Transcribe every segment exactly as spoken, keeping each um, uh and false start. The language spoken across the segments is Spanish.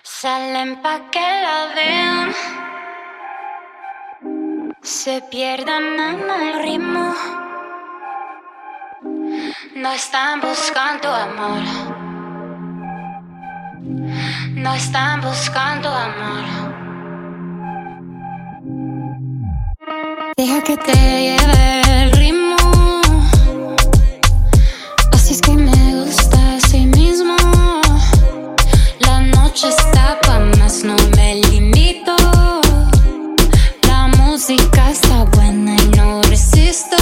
Salen pa' que la vean, se pierdan en el ritmo. No están buscando amor, no están buscando amor. Deja que te lleve el ritmo, así es que me gusta así mismo. La noche está pa' más, no me limito. La música está buena y no resisto.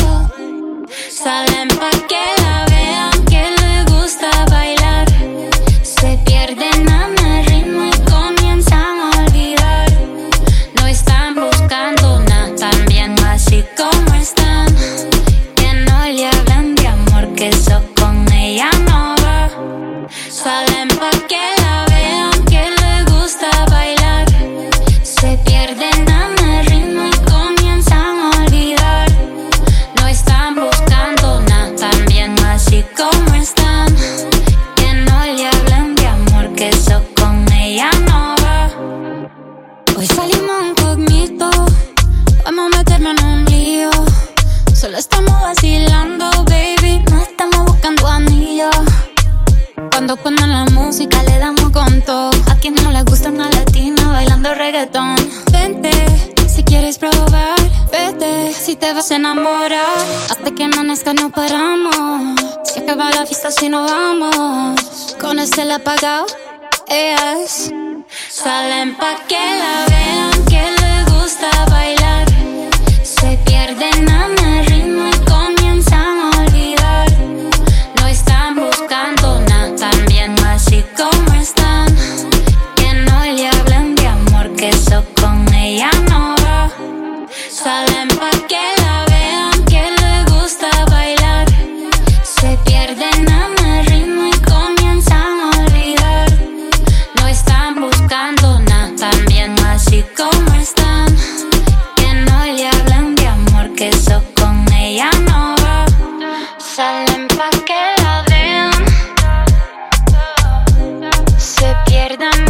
Salen pa' que la vean, que le gusta bailar. Se pierden en el ritmo y comienzan a olvidar. No están buscando nada, también así como están. Que no le hablan de amor, que eso con ella no va. Salen pa' que la vean, que le gusta bailar. Se pierden en el ritmo y comienzan a olvidar. No están buscando nada, también así como están. Que no le hablan de amor, que eso con ella no va. Hoy salimos incógnito, vamos a meternos en un lío. Solo estamos vacilando, baby, no estamos buscando anillo. Cuando ponen la música le damos con todo. A quien no le gusta una latina bailando reggaetón. Vente, si quieres probar, vete, si te vas a enamorar. Hasta que amanezca no paramos. Se acaba la fiesta si no vamos. Con el apagado, ellas salen pa' que la vean, que le gusta bailar. Se pierden en el ritmo y comienzan a olvidar. No están buscando nada, también así como están. Que no le hablan de amor, que eso con ella no va. Salen pa' que la vean, que le gusta bailar. Se pierden en el ritmo y comienzan a olvidar. No están buscando nada, también así como están. Que no le hablan de amor, que eso con ella no va. Salen pa' que la vean, se pierdan